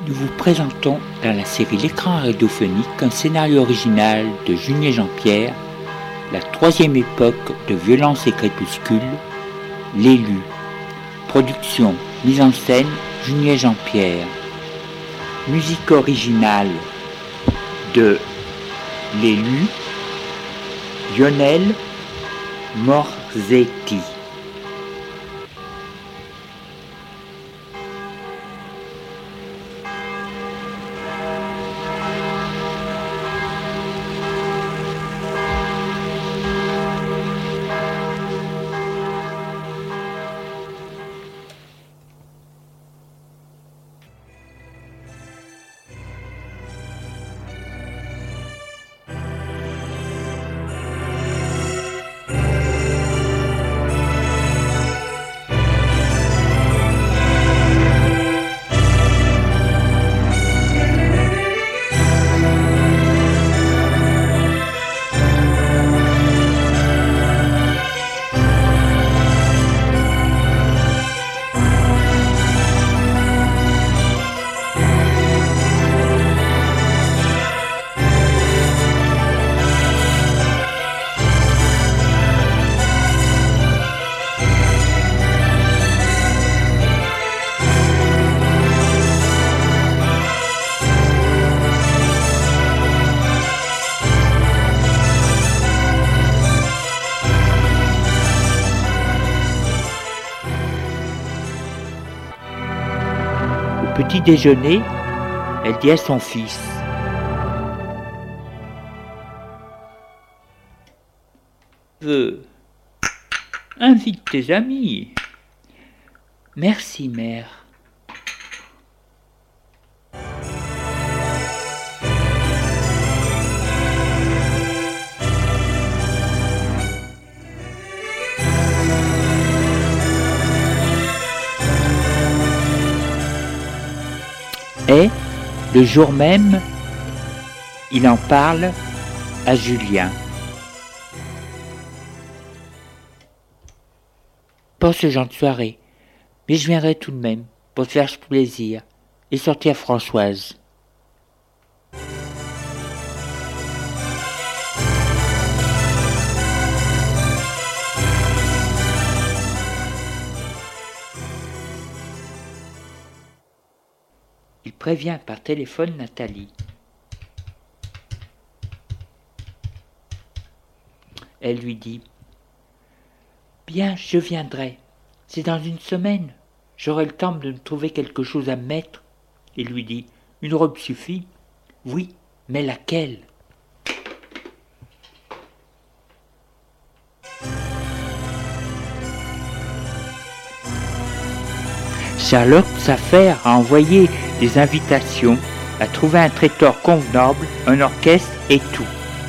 Nous vous présentons dans la série L'écran radiophonique un scénario original de Junier Jean-Pierre, la troisième époque de Violence et Crépuscule, L'élu. Production, mise en scène, Junier Jean-Pierre. Musique originale de L'élu, Lionel Morzetti. Petit déjeuner, elle dit à son fils: invite tes amis. Merci, mère. Et, le jour même, il en parle à Julien. Pas ce genre de soirée, mais je viendrai tout de même, pour te faire plaisir, et sortir Françoise. Il prévient par téléphone Nathalie. Elle lui dit: bien, je viendrai. C'est dans une semaine. J'aurai le temps de me trouver quelque chose à me mettre. Il lui dit: une robe suffit. Oui, mais laquelle? Charlotte s'affaire à envoyer des invitations, à trouver un traiteur convenable, un orchestre et tout.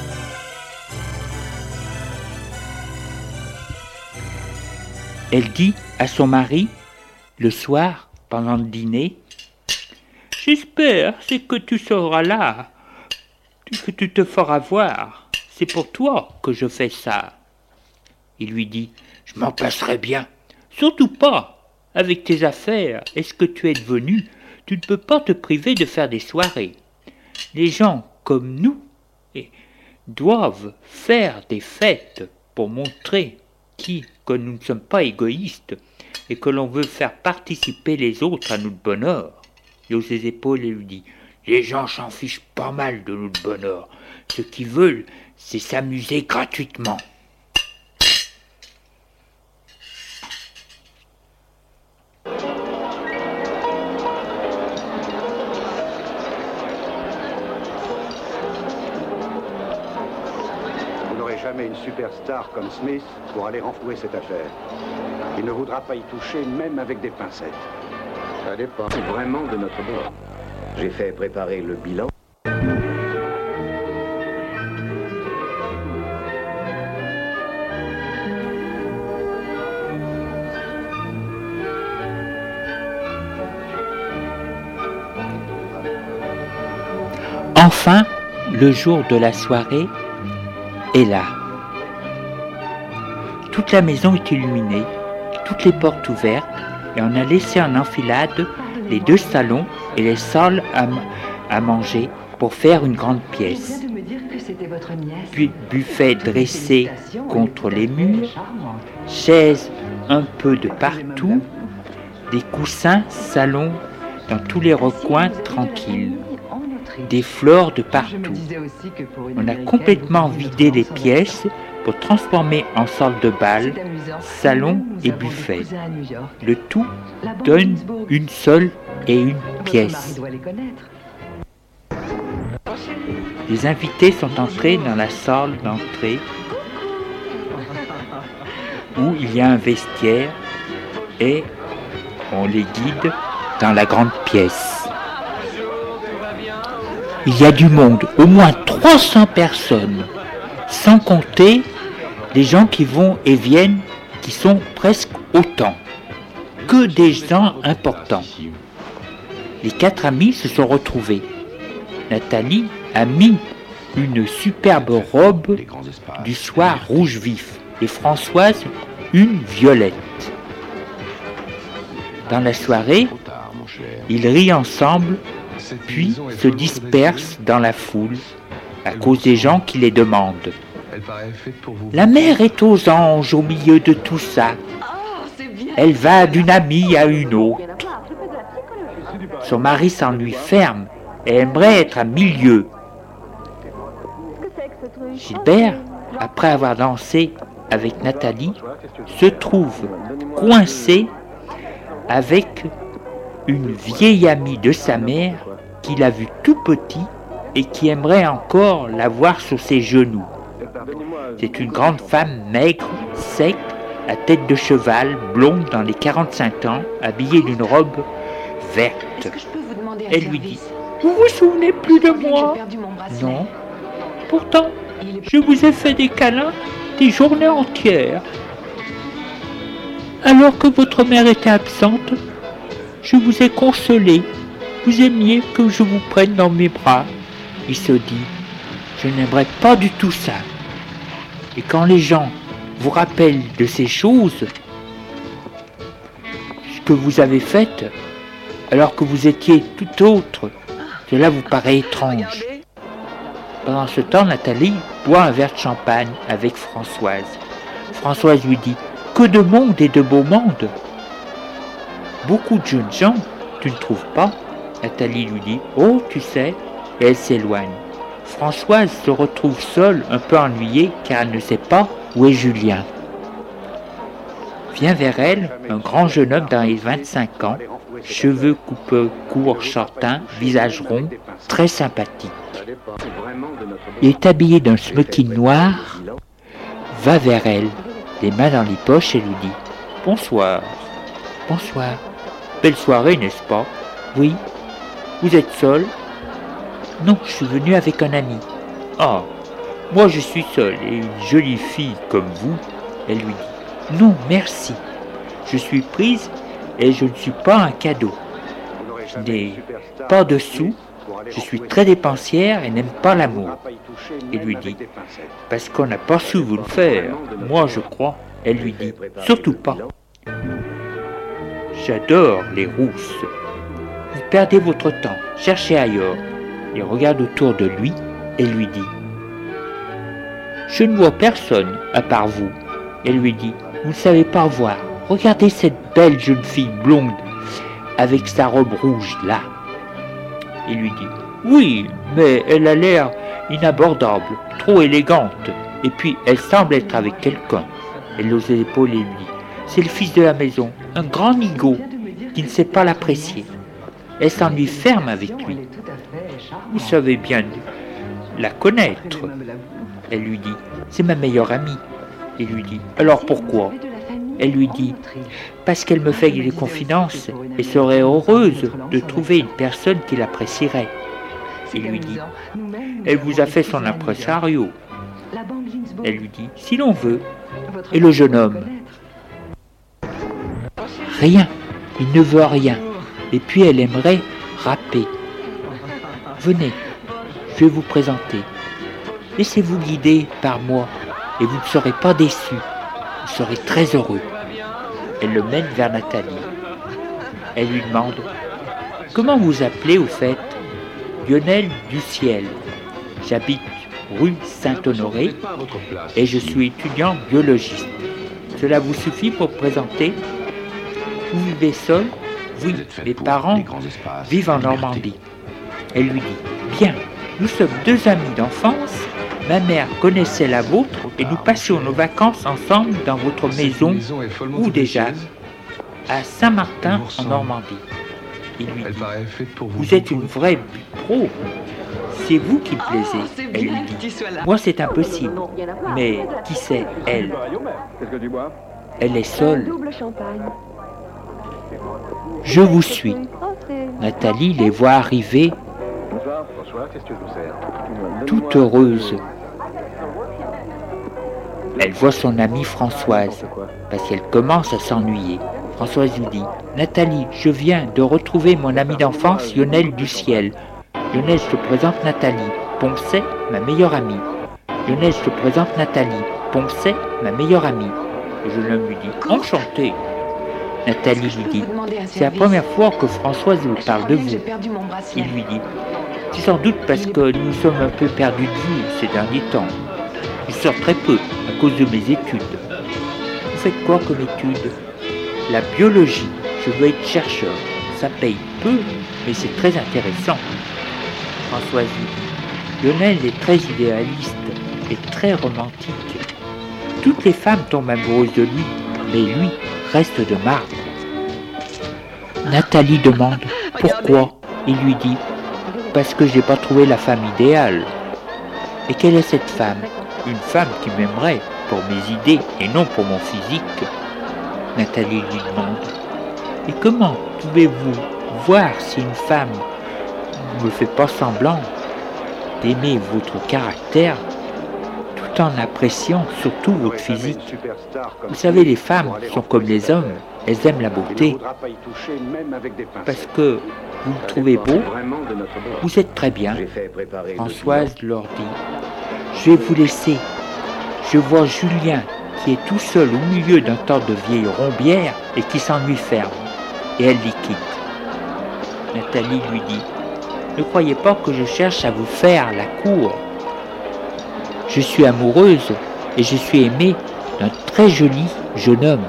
Elle dit à son mari, le soir, pendant le dîner: j'espère c'est que tu seras là, que tu te feras voir. C'est pour toi que je fais ça. Il lui dit: je m'en passerai bien. Surtout pas. Avec tes affaires et ce que tu es devenu, tu ne peux pas te priver de faire des soirées. Les gens comme nous doivent faire des fêtes pour montrer que nous ne sommes pas égoïstes et que l'on veut faire participer les autres à notre bonheur. Il hausse ses épaules et lui dit: les gens s'en fichent pas mal de notre bonheur. Ce qu'ils veulent, c'est s'amuser gratuitement. Jamais une superstar comme Smith pour aller renflouer cette affaire. Il ne voudra pas y toucher, même avec des pincettes. Ça dépend vraiment de notre bord. J'ai fait préparer le bilan. Enfin, le jour de la soirée est là. Toute la maison est illuminée, toutes les portes ouvertes, et on a laissé en enfilade les 2 salons et les salles à manger pour faire une grande pièce. Puis buffet dressé contre les murs, chaises un peu de partout, des coussins salon dans tous les recoins tranquilles, des fleurs de partout. On a complètement vidé les pièces pour transformer en salle de bal, salon et buffet. Le tout donne une seule et une pièce. Les invités sont entrés dans la salle d'entrée où il y a un vestiaire et on les guide dans la grande pièce. Il y a du monde, au moins 300 personnes, sans compter les gens qui vont et viennent, qui sont presque autant. Que des gens importants. Les 4 amis se sont retrouvés. Nathalie a mis une superbe robe du soir rouge vif et Françoise une violette. Dans la soirée, ils rient ensemble, puis se dispersent dans la foule à cause des gens qui les demandent. La mère est aux anges au milieu de tout ça. Elle va d'une amie à une autre. Son mari s'ennuie ferme et aimerait être à milieu. Gilbert, après avoir dansé avec Nathalie, se trouve coincé avec une vieille amie de sa mère qu'il a vue tout petit et qui aimerait encore la voir sur ses genoux. C'est une grande femme maigre, sec, à tête de cheval, blonde dans les 45 ans, habillée d'une robe verte. Elle lui dit « Vous vous souvenez plus de moi ?»« Non. Pourtant, je vous ai fait des câlins des journées entières. Alors que votre mère était absente, je vous ai consolé. Vous aimiez que je vous prenne dans mes bras. » Il se dit « Je n'aimerais pas du tout ça. » Et quand les gens vous rappellent de ces choses que vous avez faites, alors que vous étiez tout autre, cela vous paraît étrange. Pendant ce temps, Nathalie boit un verre de champagne avec Françoise. Françoise lui dit « Que de monde et de beau monde !»« Beaucoup de jeunes gens, tu ne trouves pas ?» Nathalie lui dit « Oh, tu sais !» et elle s'éloigne. Françoise se retrouve seule, un peu ennuyée, car elle ne sait pas où est Julien. Vient vers elle un grand jeune homme dans les 25 ans, cheveux coupés courts, châtains, visage rond, très sympathique. Il est habillé d'un smoking noir, va vers elle, les mains dans les poches et lui dit « Bonsoir. »« Bonsoir. Belle soirée, n'est-ce pas ?»« Oui. Vous êtes seul ?»« Non, je suis venu avec un ami. »« Ah, moi je suis seul et une jolie fille comme vous. » Elle lui dit « Non, merci. Je suis prise et je ne suis pas un cadeau. Je n'ai pas de sous. Je suis très dépensière et n'aime pas l'amour. » Il lui dit « Parce qu'on n'a pas su vous le faire. Moi, je crois. » Elle lui dit « Surtout pas. J'adore les rousses. Vous perdez votre temps. Cherchez ailleurs. » Il regarde autour de lui et lui dit « Je ne vois personne à part vous. » Elle lui dit « Vous ne savez pas voir. Regardez cette belle jeune fille blonde avec sa robe rouge là. » Il lui dit « Oui, mais elle a l'air inabordable, trop élégante. Et puis elle semble être avec quelqu'un. » Elle hausse l'épaule et lui dit « C'est le fils de la maison, un grand nigaud qui ne sait pas l'apprécier. » Elle s'ennuie ferme avec lui. Vous savez bien la connaître. Elle lui dit « C'est ma meilleure amie. » Il lui dit « Alors pourquoi ?» Elle lui dit « Parce qu'elle me fait des confidences et serait heureuse de trouver une personne qui l'apprécierait. » Il lui dit « Elle vous a fait son impresario. » Elle lui dit « Si l'on veut. » Et le jeune homme ? Rien. Il ne veut rien. Et puis elle aimerait rapper. Venez, je vais vous présenter. Laissez-vous guider par moi et vous ne serez pas déçus. Vous serez très heureux. Elle le mène vers Nathalie. Elle lui demande Comment vous appelez au fait? Lionel Duciel. J'habite rue Saint-Honoré et je suis étudiant biologiste. Cela vous suffit pour présenter? Vous vivez seul? Oui, mes parents vivent en Normandie. Elle lui dit, bien, nous sommes deux amis d'enfance. Ma mère connaissait la vôtre et nous passions nos vacances ensemble dans votre maison, ou déjà, à Saint-Martin en Normandie. Il lui dit, vous êtes une vraie pro. C'est vous qui me plaisez, elle lui dit. Moi c'est impossible, mais qui c'est elle? Elle est seule. Je vous suis. Nathalie les voit arriver, toute heureuse. Elle voit son amie Françoise, parce qu'elle commence à s'ennuyer. Françoise lui dit, Nathalie, je viens de retrouver mon ami d'enfance Lionel Duciel. Lionel, je te présente Nathalie. Poncet, ma meilleure amie. Lionel, je te présente Nathalie. Poncet, ma meilleure amie. Le jeune homme lui dit, enchanté. Nathalie lui dit, c'est la première fois que Françoise vous parle de vous. Il lui dit, c'est sans doute parce que nous sommes un peu perdus de vue ces derniers temps. Je sors très peu à cause de mes études. Vous faites quoi comme études? La biologie. Je veux être chercheur. Ça paye peu, mais c'est très intéressant. Françoise lui dit, Lionel est très idéaliste et très romantique. Toutes les femmes tombent amoureuses de lui, mais lui reste de marbre. Nathalie demande pourquoi. Il lui dit, parce que j'ai pas trouvé la femme idéale. Et quelle est cette femme? Une femme qui m'aimerait pour mes idées et non pour mon physique. Nathalie lui demande, et comment pouvez-vous voir si une femme ne fait pas semblant d'aimer votre caractère tout en appréciant surtout votre physique? Vous savez, les femmes sont comme les hommes, elles aiment la beauté. Parce que vous me trouvez beau, vous êtes très bien. Françoise leur dit, je vais vous laisser. Je vois Julien qui est tout seul au milieu d'un tas de vieilles rombières et qui s'ennuie ferme. Et elle l'y quitte. Nathalie lui dit, ne croyez pas que je cherche à vous faire la cour. Je suis amoureuse et je suis aimée d'un très joli jeune homme.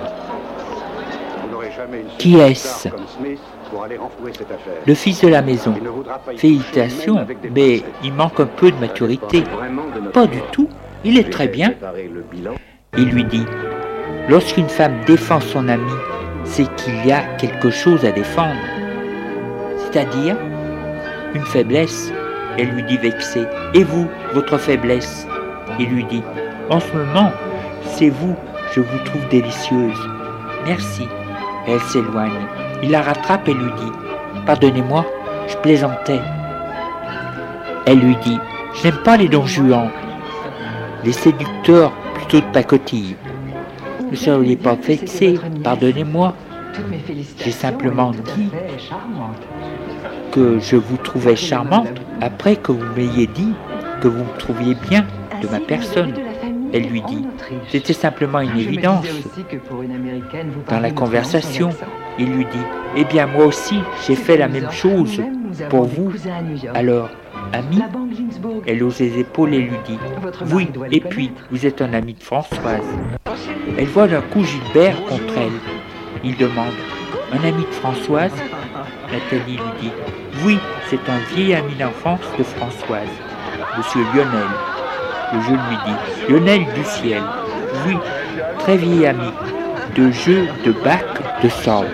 Qui est-ce? Le fils de la maison. Félicitations, mais il manque un peu de maturité. Pas du tout, il est très bien. Il lui dit, lorsqu'une femme défend son ami, c'est qu'il y a quelque chose à défendre. C'est-à-dire une faiblesse. Elle lui dit vexée, et vous, votre faiblesse? Il lui dit, en ce moment, c'est vous, je vous trouve délicieuse. Merci. Elle s'éloigne. Il la rattrape et lui dit, pardonnez-moi, je plaisantais. Elle lui dit, je n'aime pas les don Juan, les séducteurs plutôt de pacotille. Ne seriez pas vexé, pardonnez-moi. J'ai simplement dit que je vous trouvais charmante après que vous m'ayez dit que vous me trouviez bien de ma personne. Elle lui dit, c'était simplement une évidence. Dans la conversation, il lui dit, eh bien moi aussi, j'ai fait la même chose pour vous. Alors, ami? Elle hausse les épaules et lui dit, oui, et puis, vous êtes un ami de Françoise. Elle voit d'un coup Gilbert contre elle. Il demande, un ami de Françoise? Nathalie lui dit, oui, c'est un vieil ami d'enfance de Françoise, Monsieur Lionel. Le jeune lui dit, Lionel Duciel, oui, très vieil ami, de jeu de bac de sable.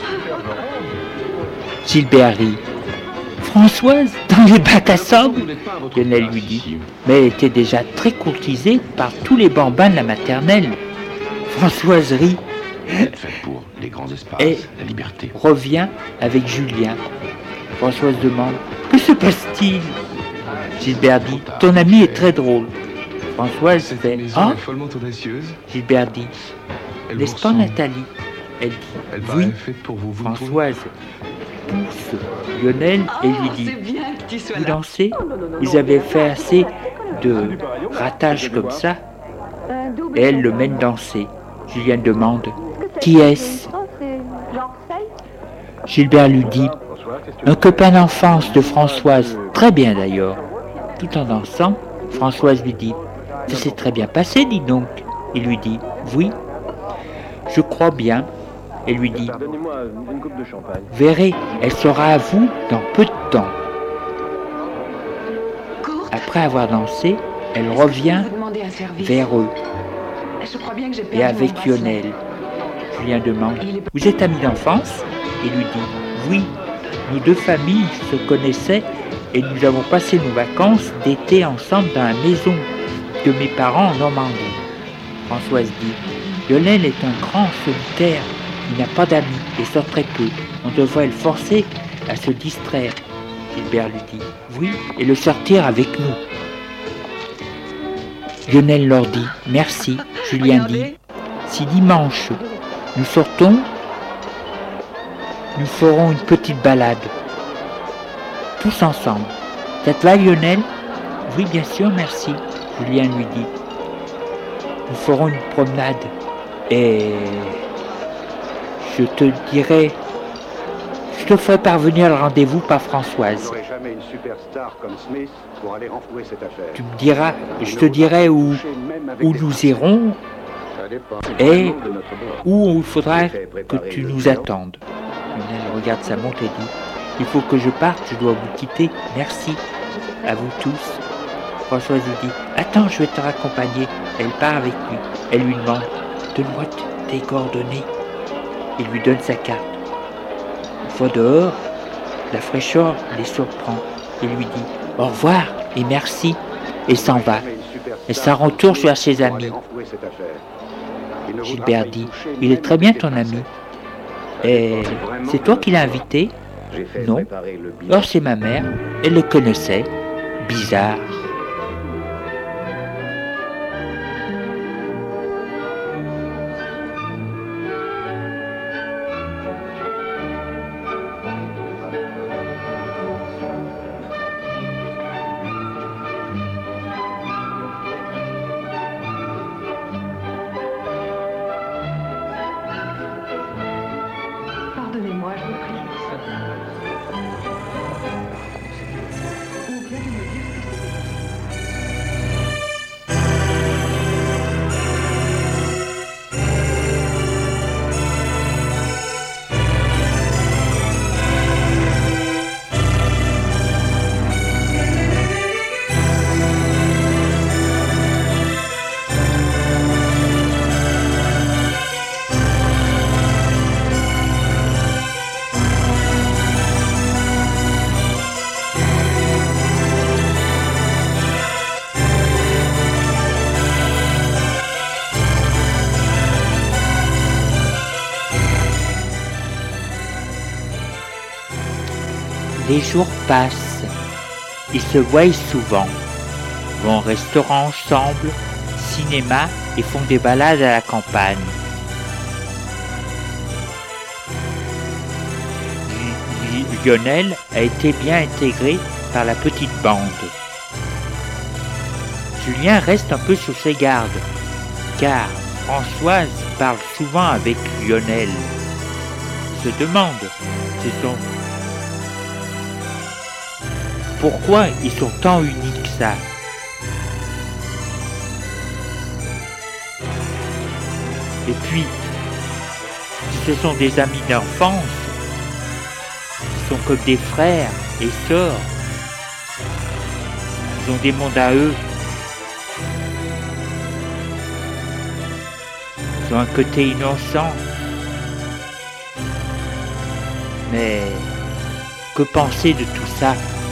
Gilbert rit. Françoise, dans les bacs à sable? Lionel lui dit, mais elle était déjà très courtisée par tous les bambins de la maternelle. Françoise rit et revient avec Julien. Françoise demande, que se passe-t-il? Gilbert dit, ton ami est très drôle. Françoise fait, ah? Gilbert dit, n'est-ce pas Nathalie? Elle dit, oui. Françoise pousse Lionel et lui dit, vous dansez? Vous avez fait assez de ratage comme ça? Et elle le mène danser. Julien demande, qui est-ce? Gilbert lui dit, un copain d'enfance de Françoise, très bien d'ailleurs. Tout en dansant, Françoise lui dit « Ça s'est très bien passé, dis donc ». Il lui dit « Oui, je crois bien ». Elle lui dit « Verrez, elle sera à vous dans peu de temps ». Après avoir dansé, elle revient vers eux. Et avec Lionel, Julien demande « Vous êtes amis d'enfance ?» Il lui dit « Oui, nos deux familles se connaissaient et nous avons passé nos vacances d'été ensemble dans la maison de mes parents en Normandie. » Françoise dit « Lionel est un grand solitaire, il n'a pas d'amis et sort très peu. On devrait le forcer à se distraire. » Gilbert lui dit « Oui, et le sortir avec nous. » Lionel leur dit « Merci ». Julien dit « Si dimanche nous sortons, nous ferons une petite balade. Tous ensemble. Ça te va, Lionel ?»« Oui, bien sûr, merci. » Julien lui dit « Nous ferons une promenade et je te ferai parvenir le rendez-vous par Françoise. Jamais une superstar comme Smith pour aller renflouer cette affaire. Tu me diras, je te dirai où nous irons et où il faudra que tu nous attendes. » Lionel regarde sa montre et dit « Il faut que je parte, je dois vous quitter. Merci à vous tous. » Françoise lui dit « Attends, je vais te raccompagner. » Elle part avec lui. Elle lui demande « Donne-moi tes coordonnées. » Il lui donne sa carte. Une fois dehors, la fraîcheur les surprend. Il lui dit « Au revoir et merci » et s'en va. Elle s'en retourne vers ses amis. Gilbert dit « Il est très bien ton ami. Et c'est toi qui l'as invité ?» Non. Or c'est ma mère. Elle le connaissait. Bizarre. Pardonnez-moi, je vous prie. Les jours passent, ils se voient souvent, vont au restaurant ensemble, cinéma et font des balades à la campagne. Lionel a été bien intégré par la petite bande. Julien reste un peu sur ses gardes, car Françoise parle souvent avec Lionel. Il se demande, pourquoi ils sont tant unis que ça? Et puis, si ce sont des amis d'enfance, ils sont comme des frères et sœurs. Ils ont des mondes à eux. Ils ont un côté innocent. Mais que penser de tout ça?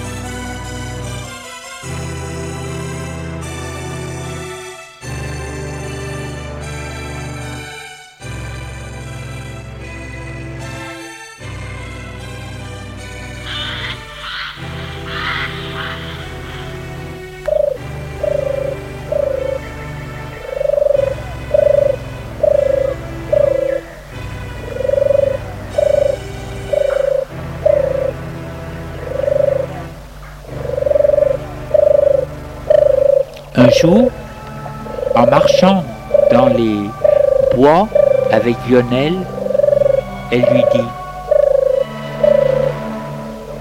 Un jour, en marchant dans les bois avec Lionel, elle lui dit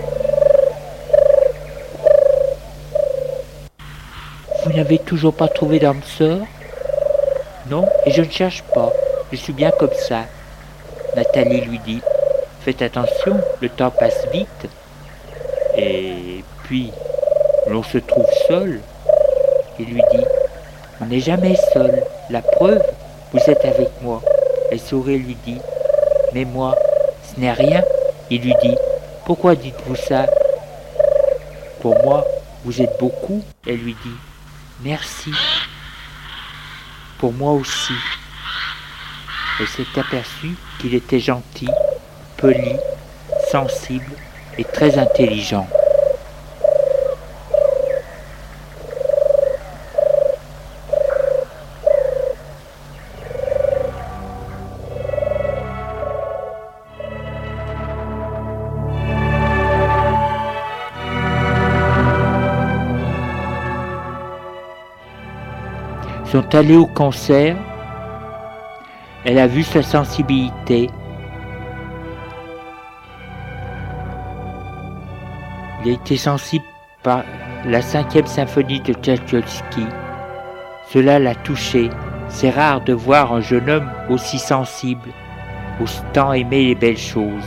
n'avez toujours pas trouvé d'âme sœur? Non, et je ne cherche pas. Je suis bien comme ça. Nathalie lui dit, faites attention, le temps passe vite. Et puis, l'on se trouve seul. Il lui dit, on n'est jamais seul. La preuve, vous êtes avec moi. Elle sourit et lui dit, mais moi, ce n'est rien. Il lui dit, pourquoi dites-vous ça? Pour moi, vous êtes beaucoup. Elle lui dit, merci. Pour moi aussi. Elle s'est aperçue qu'il était gentil, poli, sensible et très intelligent. Ils sont allés au concert. Elle a vu sa sensibilité. Il a été sensible par la 5e symphonie de Tchaïkovski. Cela l'a touché. C'est rare de voir un jeune homme aussi sensible, tant aimer les belles choses.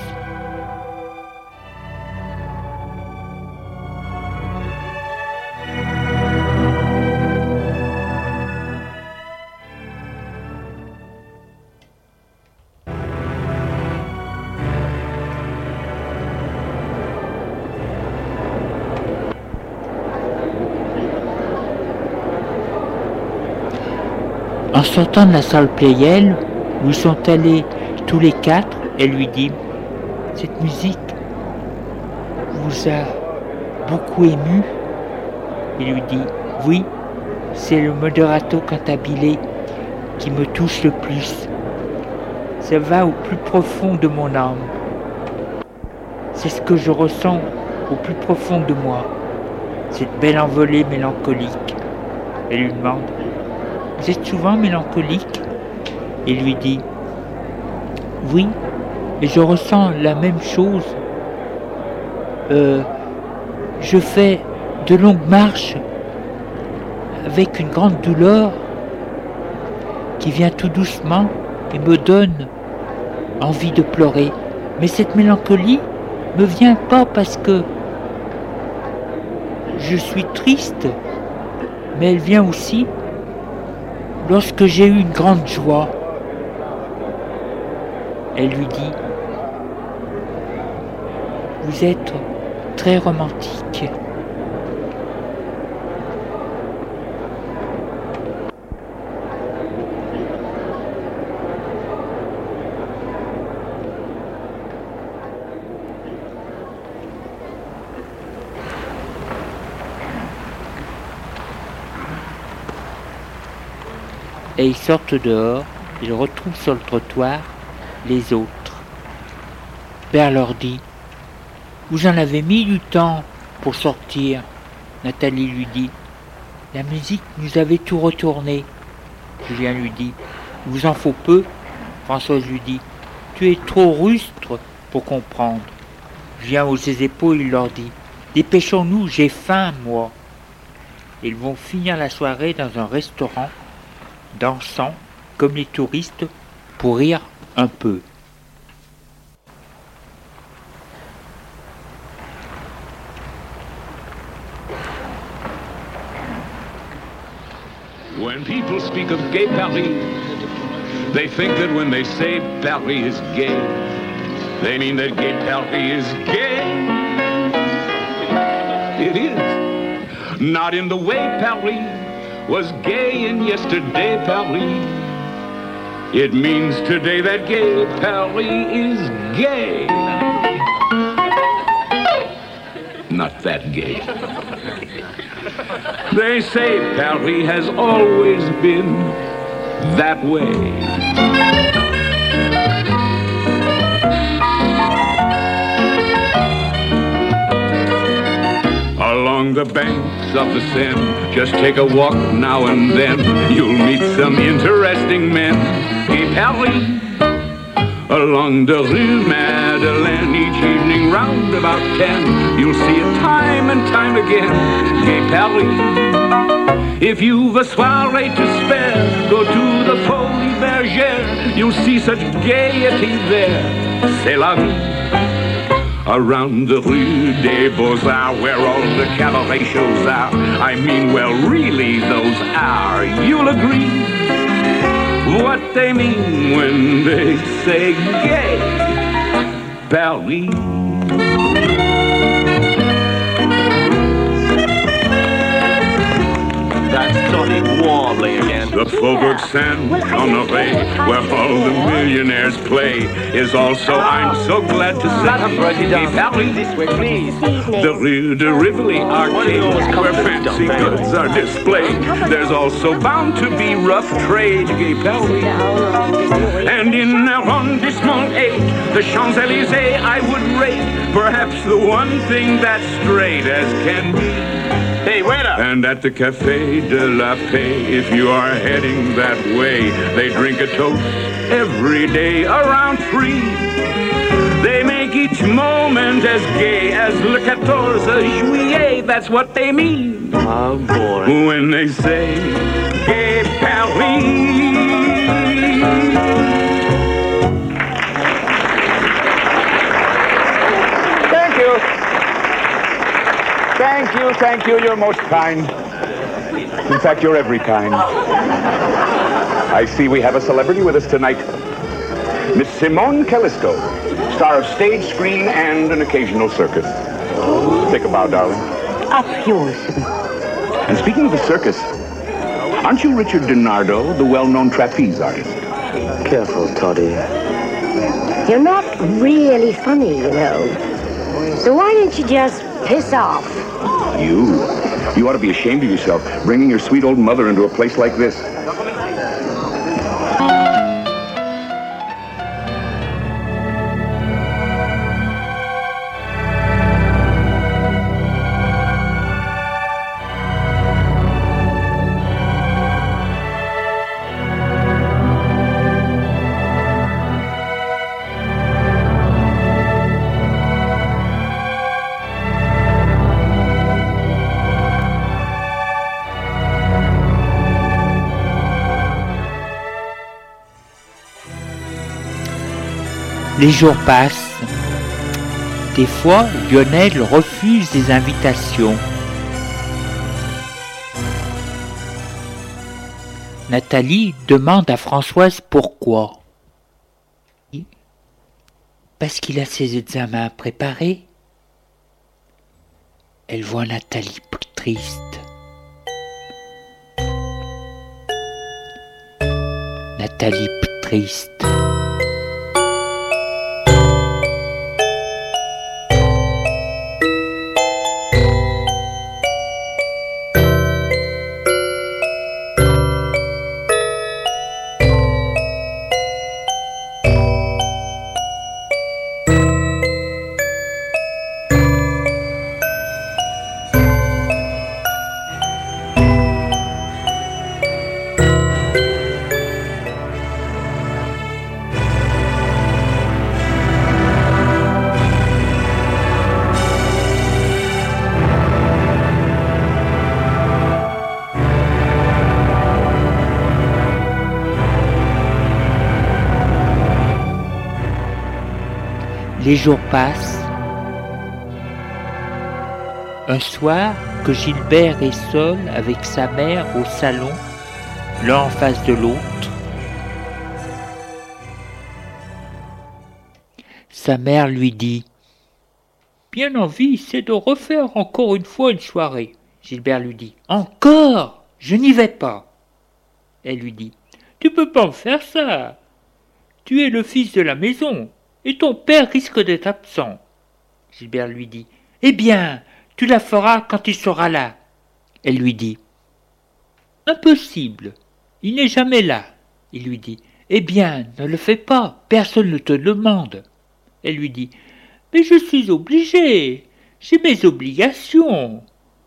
En sortant de la salle Pleyel, où ils sont allés tous les quatre, elle lui dit « Cette musique vous a beaucoup ému ?» Il lui dit « Oui, c'est le moderato cantabile qui me touche le plus. Ça va au plus profond de mon âme. C'est ce que je ressens au plus profond de moi, cette belle envolée mélancolique. » Elle lui demande « Vous êtes souvent mélancolique ?» Il lui dit « Oui, et je ressens la même chose. Je fais de longues marches avec une grande douleur qui vient tout doucement et me donne envie de pleurer. Mais cette mélancolie me vient pas parce que je suis triste, mais elle vient aussi lorsque j'ai eu une grande joie. » Elle lui dit « Vous êtes très romantique. » Et ils sortent dehors, ils retrouvent sur le trottoir les autres. Père leur dit « Vous en avez mis du temps pour sortir. » Nathalie lui dit « La musique nous avait tout retourné. » Julien lui dit « Il vous en faut peu. » Françoise lui dit « Tu es trop rustre pour comprendre. » Julien hausse ses épaules, il leur dit « Dépêchons-nous, j'ai faim, moi. » Ils vont finir la soirée dans un restaurant, dansant comme les touristes pour rire un peu. When people speak of gay Paris, they think that when they say Paris is gay, they mean that gay Paris is gay. It is. Not in the way Paris was gay in yesterday Paris. It means today that gay Paris is gay. Not that gay. They say Paris has always been that way. Along the banks of the Seine, just take a walk now and then, you'll meet some interesting men. Gay Paris, along the Rue Madeleine, each evening round about 10, you'll see a time time and time again, Gay Paris. If you've a soirée to spare, go to the Folie Bergère. You'll see such gaiety there. C'est la vie. Around the Rue des Beaux-Arts, where all the cabaret shows are. I mean, well, really, those are. You'll agree what they mean when they say Gay Paris. That's Tony Wardley again. The Faubourg Saint-Honoré, where all the millionaires play, is also, I'm so glad to say, Gay Paris. This way, please. The Rue de Rivoli Arcade, where fancy goods are displayed. There's also bound to be rough trade, Gay Paris. And in Arrondissement 8, the Champs-Élysées I would rate perhaps the one thing that's straight as can be. Hey, waiter! And at the Café de la Paix, if you are heading that way, they drink a toast every day around 3. They make each moment as gay as le 14 juillet. That's what they mean. Oh, boy. When they say Gay Paris. Thank you, you're most kind. In fact, you're every kind. I see we have a celebrity with us tonight. Miss Simone Callisto, star of stage, screen, and an occasional circus. Take a bow, darling. Up yours. And speaking of the circus, aren't you Richard DiNardo, the well-known trapeze artist? Careful, Toddy. You're not really funny, you know. So why don't you just piss off? You ought to be ashamed of yourself, bringing your sweet old mother into a place like this. Les jours passent. Des fois, Lionel refuse des invitations. Nathalie demande à Françoise pourquoi. Parce qu'il a ses examens préparés. Elle voit Nathalie triste. Nathalie triste. Les jours passent. Un soir, que Gilbert est seul avec sa mère au salon, l'un en face de l'autre, sa mère lui dit « Bien envie, c'est de refaire encore une fois une soirée. » Gilbert lui dit « Encore? Je n'y vais pas. » Elle lui dit « Tu peux pas me faire ça. Tu es le fils de la maison. Et ton père risque d'être absent. » Gilbert lui dit « Eh bien, tu la feras quand il sera là. » Elle lui dit « Impossible, il n'est jamais là. » Il lui dit « Eh bien, ne le fais pas, personne ne te demande. » Elle lui dit « Mais je suis obligée, j'ai mes obligations. »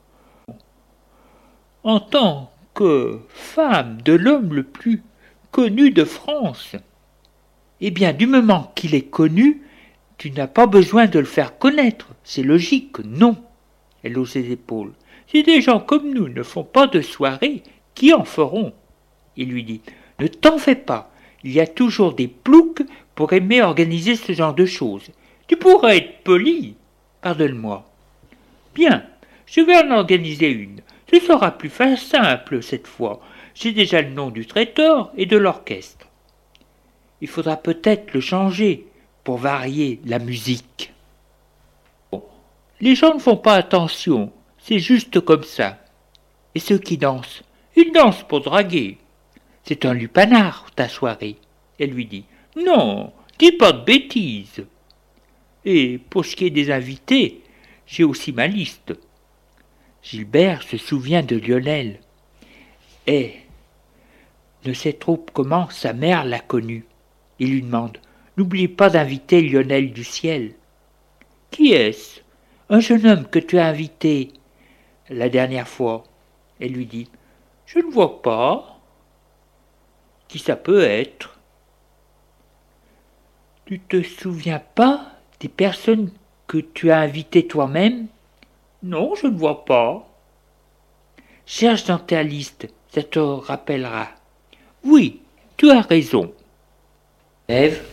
En tant que femme de l'homme le plus connu de France, eh bien, du moment qu'il est connu, tu n'as pas besoin de le faire connaître. C'est logique, non. Elle hausse ses épaules. Si des gens comme nous ne font pas de soirée, qui en feront? Il lui dit, ne t'en fais pas, il y a toujours des ploucs pour aimer organiser ce genre de choses. Tu pourrais être poli. Pardonne-moi. Bien, je vais en organiser une. Ce sera plus simple cette fois. J'ai déjà le nom du traiteur et de l'orchestre. Il faudra peut-être le changer pour varier la musique. Bon, les gens ne font pas attention, c'est juste comme ça. Et ceux qui dansent, ils dansent pour draguer. C'est un lupanard, ta soirée. Elle lui dit, non, dis pas de bêtises. Et pour ce qui est des invités, j'ai aussi ma liste. Gilbert se souvient de Lionel et ne sait trop comment sa mère l'a connu. Il lui demande, n'oublie pas d'inviter Lionel du ciel. Qui est-ce? Un jeune homme que tu as invité la dernière fois. Elle lui dit, je ne vois pas. Qui ça peut être? Tu te souviens pas des personnes que tu as invitées toi-même? Non, je ne vois pas. Cherche dans ta liste, ça te rappellera. Oui, tu as raison. Ève,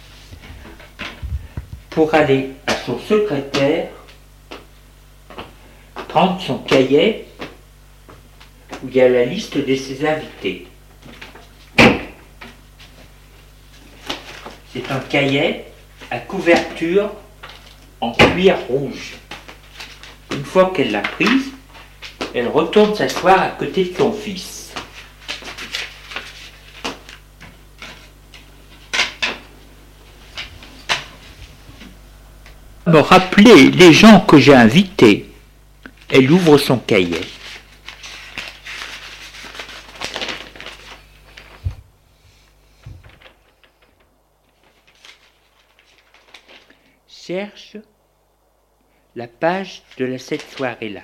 pour aller à son secrétaire, prendre son cahier où il y a la liste de ses invités. C'est un cahier à couverture en cuir rouge. Une fois qu'elle l'a prise, elle retourne s'asseoir à côté de son fils. Me rappeler les gens que j'ai invités. Elle ouvre son cahier. Cherche la page de cette soirée-là.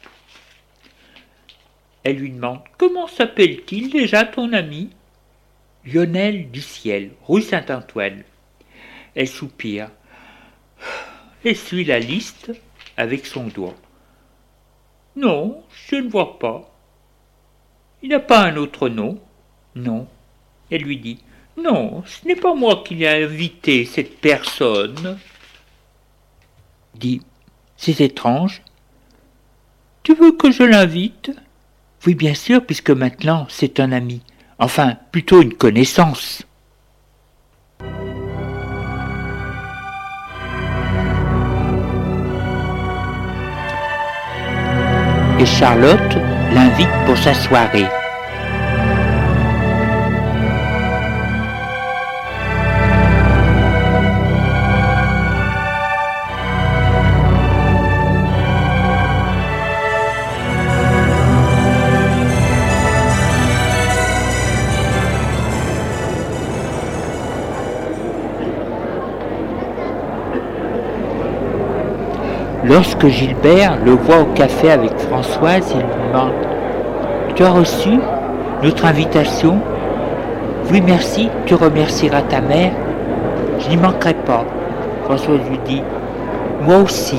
Elle lui demande, comment s'appelle-t-il déjà ton ami? Lionel du ciel, rue Saint-Antoine. Elle soupire et suit la liste avec son doigt. Non, je ne vois pas. Il n'a pas un autre nom? Non. Elle lui dit, non, ce n'est pas moi qui l'ai invité, cette personne. Dit, c'est étrange. Tu veux que je l'invite? Oui, bien sûr, puisque maintenant c'est un ami. Enfin, plutôt une connaissance. Et Charlotte l'invite pour sa soirée. Lorsque Gilbert le voit au café avec Françoise, il lui demande « Tu as reçu notre invitation ?»« Oui, merci, tu remercieras ta mère. »« Je n'y manquerai pas. » Françoise lui dit « Moi aussi. »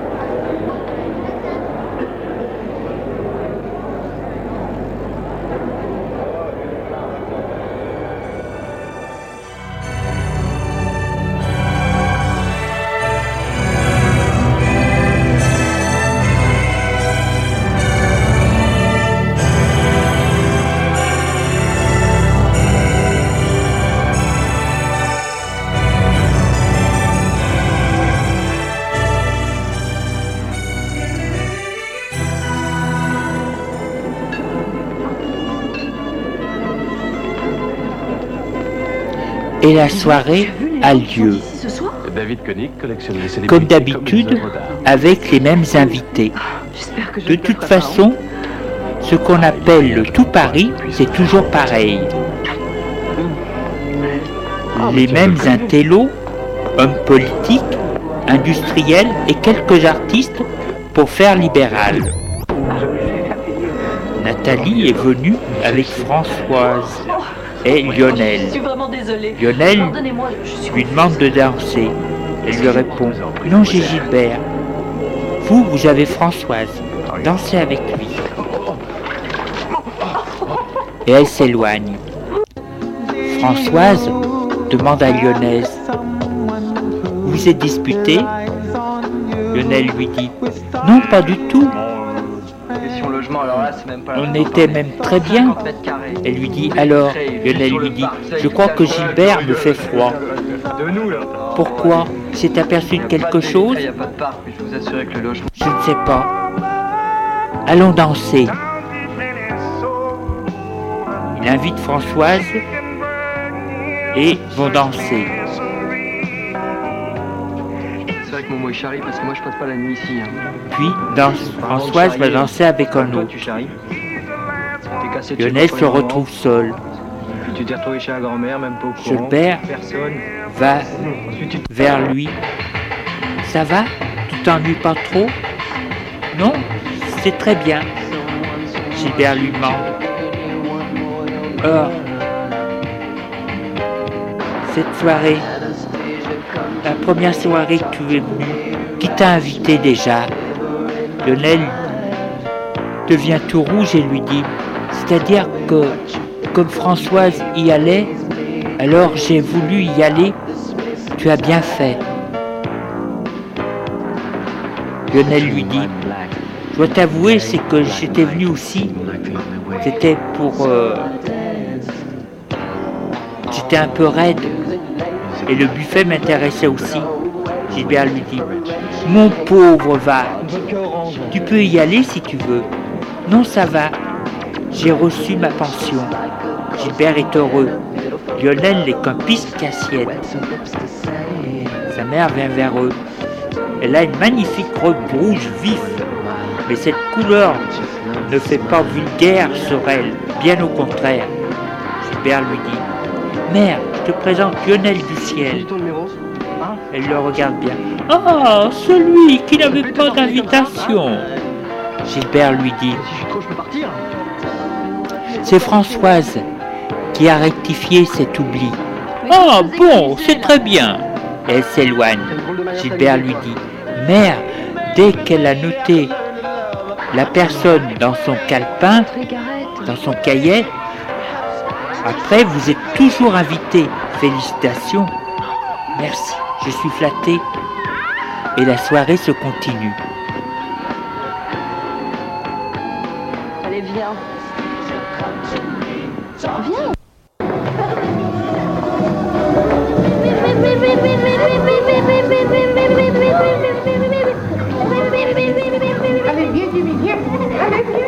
Et la soirée a lieu, comme d'habitude, avec les mêmes invités. De toute façon, ce qu'on appelle le tout Paris, c'est toujours pareil. Les mêmes intellos, hommes politiques, industriels et quelques artistes pour faire libéral. Nathalie est venue avec Françoise et Lionel. Lionel lui demande de danser. Elle lui répond « Non, j'ai Gilbert. » Vous avez Françoise. Dansez avec lui. Et elle s'éloigne. Françoise demande à Lionel. Vous êtes disputé? Lionel lui dit. Non, pas du tout. On était même très bien. Elle lui dit alors, Lionel lui dit, je crois que Gilbert me fait froid. Pourquoi? S'est aperçu de quelque chose? Je ne sais pas. Allons danser. Il invite Françoise et vont danser. C'est vrai que mon mot est Charlie parce que moi je passe pas la nuit ici. Puis Françoise va danser avec un autre. Lionel se retrouve seul. Tu t'es retrouvé chez la grand-mère, même pas au courant. Gilbert va vers lui. Ça va? Tu t'ennuies pas trop? Non? C'est très bien. Gilbert lui ment. Or, cette soirée, la première soirée que tu es venu, qui t'a invité déjà? Lionel devient tout rouge et lui dit, c'est-à-dire que comme Françoise y allait, alors j'ai voulu y aller, tu as bien fait. Lionel lui dit, je dois t'avouer, c'est que j'étais venu aussi, c'était pour... j'étais un peu raide, et le buffet m'intéressait aussi. Gilbert lui dit, mon pauvre va, tu peux y aller si tu veux. Non, ça va, j'ai reçu ma pension. Gilbert est heureux. Lionel n'est qu'un pisque-assiette. Sa mère vient vers eux. Elle a une magnifique robe rouge vif, mais cette couleur ne fait pas vulgaire sur elle, bien au contraire. Gilbert lui dit, mère, je te présente Lionel du ciel. Elle le regarde bien. Ah, celui qui n'avait pas d'invitation. Gilbert lui dit, c'est Françoise qui a rectifié cet oubli. Ah bon, c'est très bien. Et elle s'éloigne. Gilbert lui dit, mère, dès qu'elle a noté la personne dans son calepin, dans son cahier, après vous êtes toujours invité. Félicitations. Merci, je suis flatté. Et la soirée se continue. Allez, viens. Viens. Allez, viens, Jimmy, viens. Allez, viens.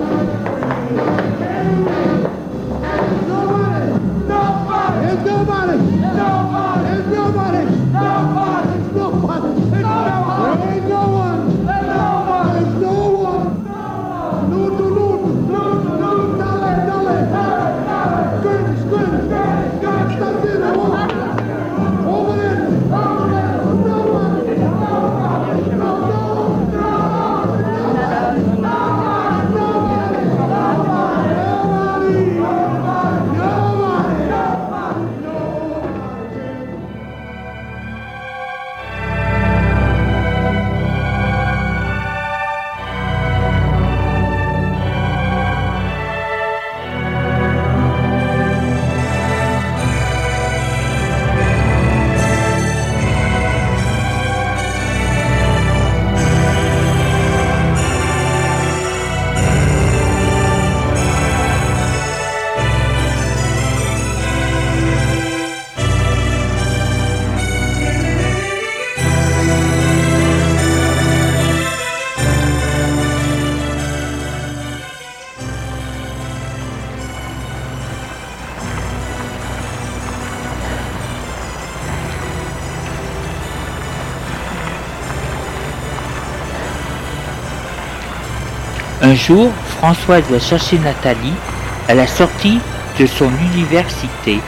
Un jour, Françoise va chercher Nathalie à la sortie de son université.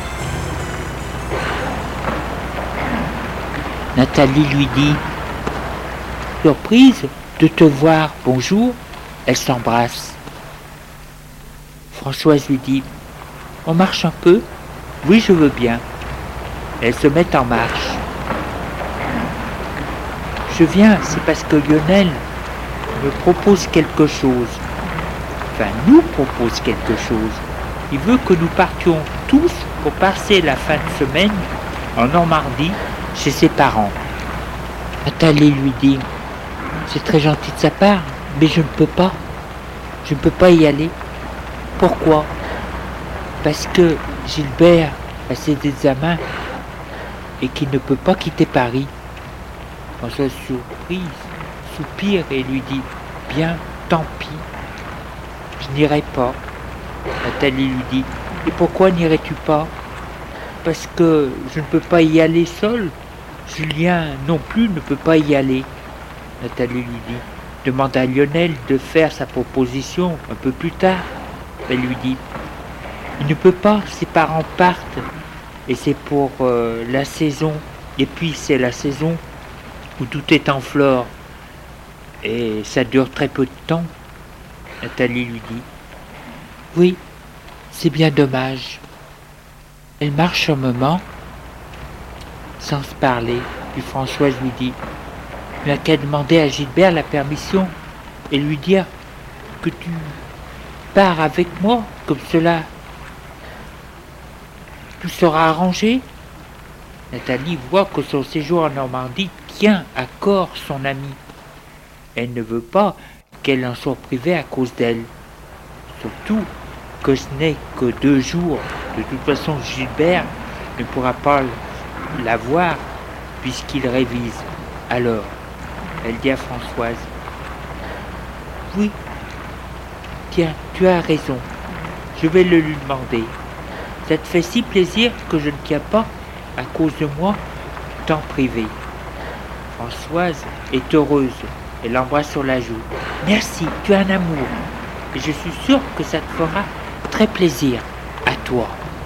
Nathalie lui dit « Surprise de te voir, bonjour ». Elle s'embrasse. Françoise lui dit « On marche un peu ?»« Oui, je veux bien. » Elles se mettent en marche. « Je viens, c'est parce que Lionel me propose quelque chose. Enfin, nous propose quelque chose. Il veut que nous partions tous pour passer la fin de semaine en Normandie chez ses parents. Nathalie lui dit, c'est très gentil de sa part, mais je ne peux pas. Je ne peux pas y aller. Pourquoi? Parce que Gilbert a ses examens et qu'il ne peut pas quitter Paris. Françoise surprise, soupire et lui dit, bien, tant pis, je n'irai pas. Nathalie lui dit, et pourquoi n'irais-tu pas? Parce que je ne peux pas y aller seul. Julien non plus ne peut pas y aller. Nathalie lui dit, demande à Lionel de faire sa proposition un peu plus tard. Elle lui dit, il ne peut pas, ses parents partent, et c'est pour la saison, et puis c'est la saison où tout est en flore, et ça dure très peu de temps. Nathalie lui dit, oui, c'est bien dommage. Elle marche un moment, sans se parler, puis Françoise lui dit, il n'a qu'à demander à Gilbert la permission, et lui dire que tu pars avec moi, comme cela. Tout sera arrangé. Nathalie voit que son séjour en Normandie tient à corps son amie. Elle ne veut pas qu'elle en soit privée à cause d'elle. Surtout que ce n'est que 2 jours. De toute façon, Gilbert ne pourra pas la voir puisqu'il révise. Alors, elle dit à Françoise, oui, tiens, tu as raison, je vais le lui demander. Ça te fait si plaisir que je ne tiens pas, à cause de moi, t'en priver. Françoise est heureuse, elle l'embrasse sur la joue. Merci, tu es un amour, et je suis sûre que ça te fera très plaisir, à toi.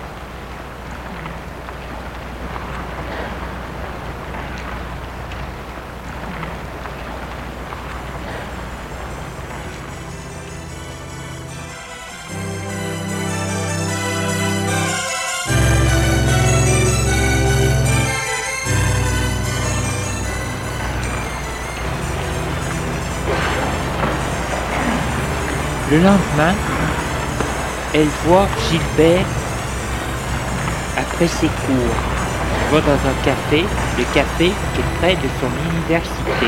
Le lendemain, elle voit Gilbert après ses cours. Elle va dans un café, le café qui est près de son université.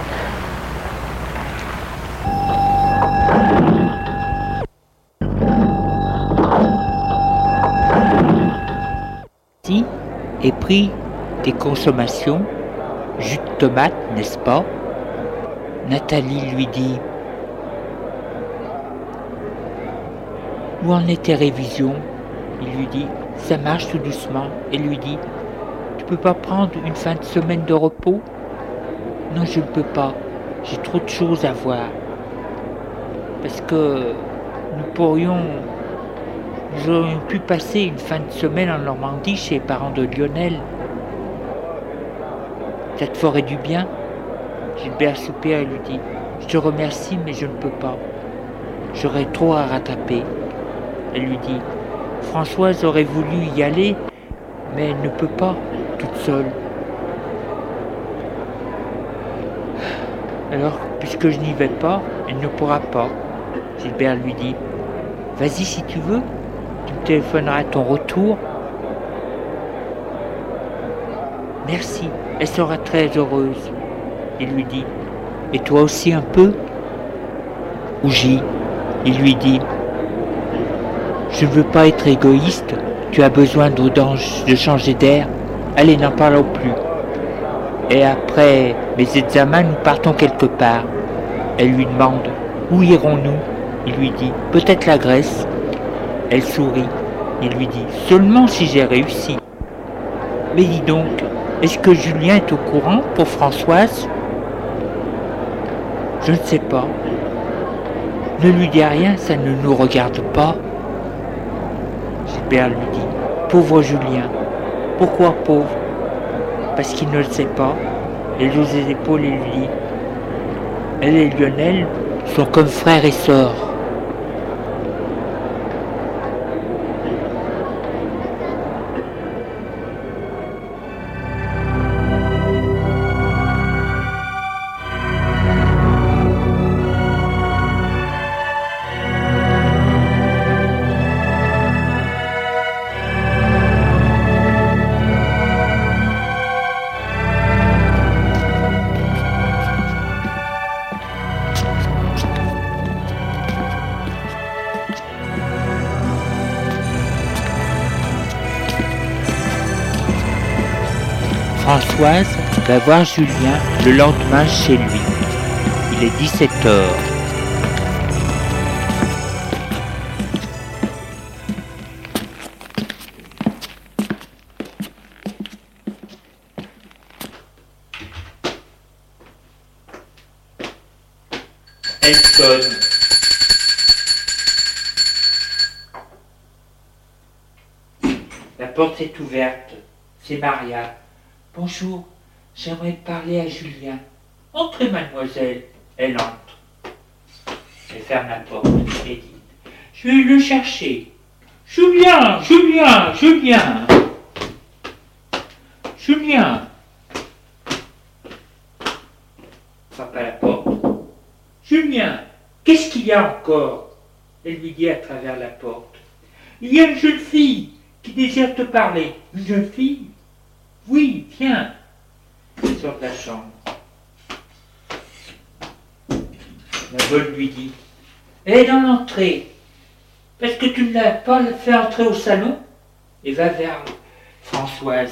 Ici est pris des consommations, jus de tomate, n'est-ce pas? Nathalie lui dit, où en est tes révisions? Il lui dit, ça marche tout doucement. Elle lui dit, tu peux pas prendre une fin de semaine de repos? Non, je ne peux pas. J'ai trop de choses à voir. Parce que nous aurions pu passer une fin de semaine en Normandie chez les parents de Lionel. Ça te ferait du bien? Gilbert soupire et lui dit, je te remercie, mais je ne peux pas. J'aurais trop à rattraper. Elle lui dit, Françoise aurait voulu y aller, mais elle ne peut pas, toute seule. Alors, puisque je n'y vais pas, elle ne pourra pas. Gilbert lui dit, vas-y si tu veux, tu me téléphoneras à ton retour. Merci, elle sera très heureuse. Il lui dit, et toi aussi un peu? Ougie, il lui dit, je ne veux pas être égoïste, tu as besoin de changer d'air. Allez, n'en parlons plus. Et après mes examens, nous partons quelque part. Elle lui demande, où irons-nous? Il lui dit, peut-être la Grèce. Elle sourit. Il lui dit, seulement si j'ai réussi. Mais dis donc, est-ce que Julien est au courant pour Françoise? Je ne sais pas. Ne lui dis rien, ça ne nous regarde pas. Gilbert lui dit, pauvre Julien. Pourquoi pauvre? Parce qu'il ne le sait pas. Elle hausse les épaules et lui dit, elle et Lionel sont comme frères et sœurs. Françoise va voir Julien le lendemain chez lui. Il est 17h. Elle sonne. La porte est ouverte. C'est Maria. Bonjour, j'aimerais parler à Julien. Entrez, mademoiselle. Elle entre. Elle ferme la porte et dit: je vais le chercher. Julien, Julien, Julien. Julien. Frappe à la porte. Julien, qu'est-ce qu'il y a encore? Elle lui dit à travers la porte: il y a une jeune fille qui désire te parler. Une jeune fille? Oui, viens. Elle sort de la chambre. La bonne lui dit: elle est dans l'entrée. Parce que tu ne l'as pas fait entrer au salon? Et va vers Françoise.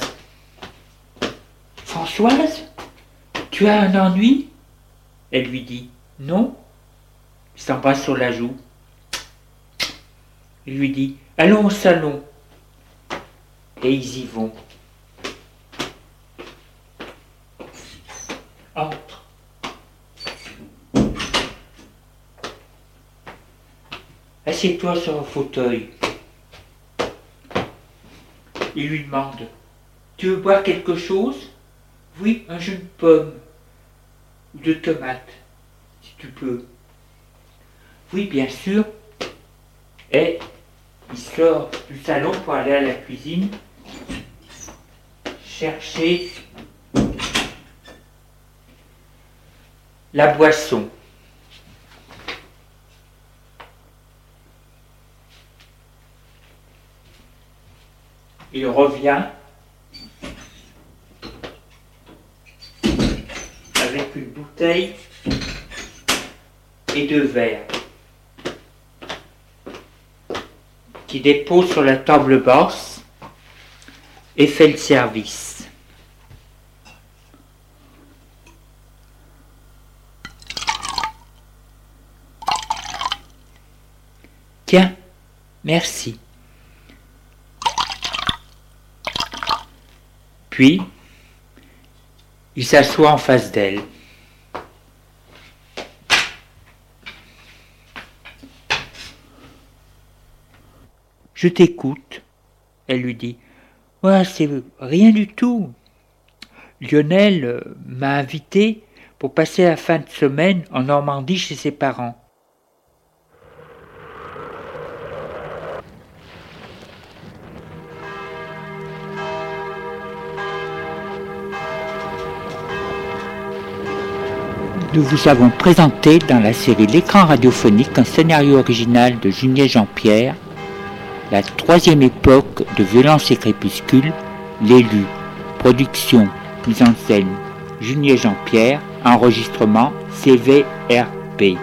Françoise, tu as un ennui? Elle lui dit: non. Il s'embrasse sur la joue. Il lui dit: allons au salon. Et ils y vont. Entre. Assieds-toi sur un fauteuil. Il lui demande: tu veux boire quelque chose? Oui, un jus de pomme ou de tomate, si tu peux. Oui, bien sûr. Et il sort du salon pour aller à la cuisine chercher la boisson. Il revient avec une bouteille et 2 verres qui dépose sur la table basse et fait le service. Tiens, merci. Puis, il s'assoit en face d'elle. Je t'écoute, elle lui dit. Ouais, c'est rien du tout. Lionel m'a invité pour passer la fin de semaine en Normandie chez ses parents. Nous vous avons présenté dans la série L'écran radiophonique un scénario original de Julien Jean-Pierre, la 3e époque de Violence et Crépuscule, L'élu, production, mise en scène, Julien Jean-Pierre, enregistrement CVRP.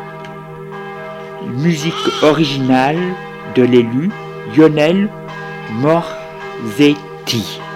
Musique originale de L'élu, Lionel Morzetti.